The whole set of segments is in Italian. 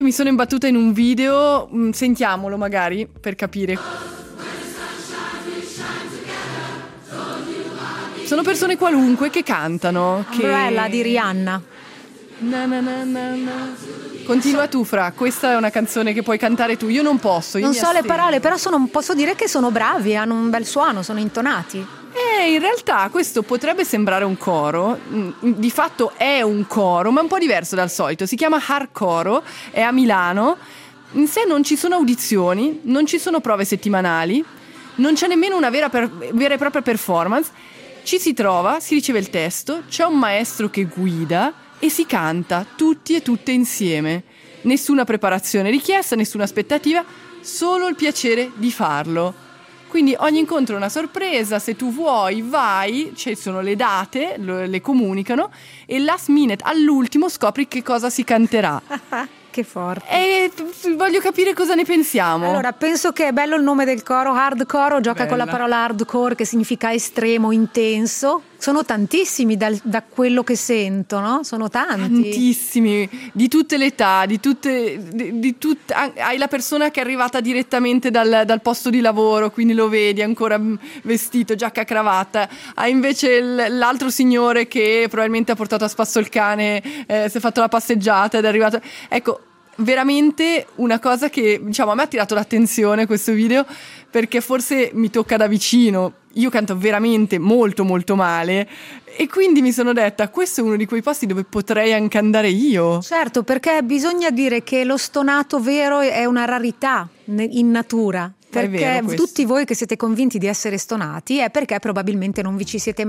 mi sono imbattuta in un video, sentiamolo magari per capire. Sono persone qualunque che cantano. Umbrella di Rihanna. Na na na na na. Continua tu, Fra, questa è una canzone che puoi cantare tu, io non posso. Non so le parole, però posso dire che sono bravi, hanno un bel suono, sono intonati. In realtà questo potrebbe sembrare un coro, di fatto è un coro, ma un po' diverso dal solito. Si chiama Hardcore, è a Milano. In sé non ci sono audizioni, non ci sono prove settimanali, non c'è nemmeno una vera e propria performance. Ci si trova, si riceve il testo, c'è un maestro che guida e si canta tutti e tutte insieme. Nessuna preparazione richiesta, nessuna aspettativa, solo il piacere di farlo. Quindi ogni incontro è una sorpresa, se tu vuoi vai, ci sono le date, le comunicano e last minute, all'ultimo, scopri che cosa si canterà. Che forte. E voglio capire cosa ne pensiamo. Allora, penso che è bello il nome del coro, Hardcore, gioca con la parola hardcore che significa estremo, intenso. Sono tantissimi da quello che sento, no? Sono tanti. Tantissimi, di tutte le età, di tutte. Hai la persona che è arrivata direttamente dal posto di lavoro, quindi lo vedi ancora vestito, giacca, cravatta. Hai invece l'altro signore che probabilmente ha portato a spasso il cane, si è fatto la passeggiata ed è arrivato. Ecco, veramente una cosa che, diciamo, a me ha attirato l'attenzione questo video perché forse mi tocca da vicino. Io canto veramente molto molto male e quindi mi sono detta questo è uno di quei posti dove potrei anche andare io. Certo, perché bisogna dire che lo stonato vero è una rarità in natura. Perché tutti voi che siete convinti di essere stonati è perché probabilmente non vi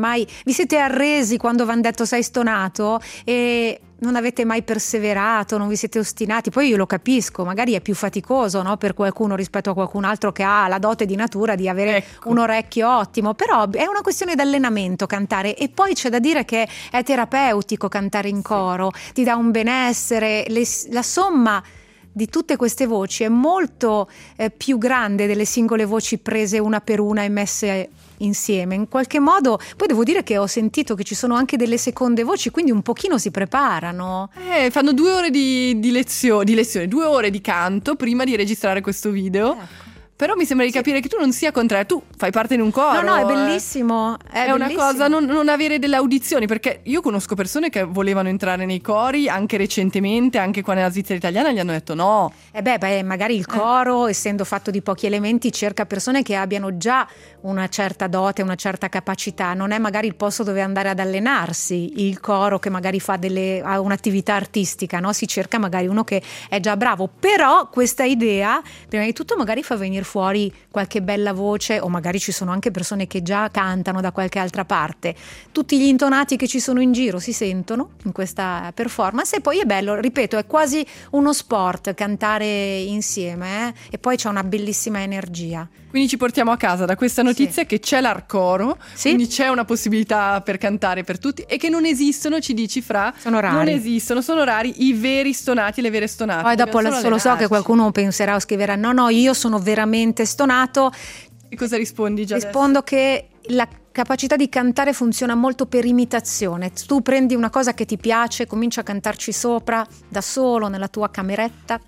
siete arresi quando vi hanno detto sei stonato e non avete mai perseverato, non vi siete ostinati. Poi io lo capisco, magari è più faticoso, no, per qualcuno rispetto a qualcun altro che ha la dote di natura di avere un orecchio ottimo, però è una questione di allenamento cantare e poi c'è da dire che è terapeutico cantare in coro, ti dà un benessere, la somma di tutte queste voci è molto più grande delle singole voci prese una per una e messe insieme. In qualche modo, poi devo dire che ho sentito che ci sono anche delle seconde voci, quindi un pochino si preparano. Fanno 2 ore di lezione, 2 ore di canto prima di registrare questo video. Ecco. Però mi sembra di capire che tu non sia contrario, tu fai parte di un coro. No, è bellissimo. È una cosa non avere delle audizioni, perché io conosco persone che volevano entrare nei cori anche recentemente, anche qua nella Svizzera italiana, gli hanno detto no. Magari il coro, essendo fatto di pochi elementi, cerca persone che abbiano già una certa dote, una certa capacità. Non è magari il posto dove andare ad allenarsi, il coro che magari ha un'attività artistica, no? Si cerca magari uno che è già bravo. Però questa idea, prima di tutto, magari fa venire fuori qualche bella voce, o magari ci sono anche persone che già cantano da qualche altra parte. Tutti gli intonati che ci sono in giro si sentono in questa performance e poi è bello, ripeto, è quasi uno sport cantare insieme e poi c'è una bellissima energia. Quindi ci portiamo a casa da questa notizia che c'è l'Arcoro, quindi c'è una possibilità per cantare per tutti e che non esistono, ci dici Fra? Sono rari. Non esistono, sono rari i veri stonati, le vere stonate. Poi dopo lo so che qualcuno penserà o scriverà no, io sono veramente stonato. E cosa rispondi già Rispondo adesso? che la capacità di cantare funziona molto per imitazione. Tu prendi una cosa che ti piace, cominci a cantarci sopra da solo nella tua cameretta,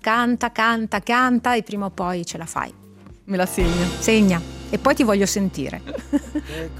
canta e prima o poi ce la fai. Me la segno. Segna e poi ti voglio sentire.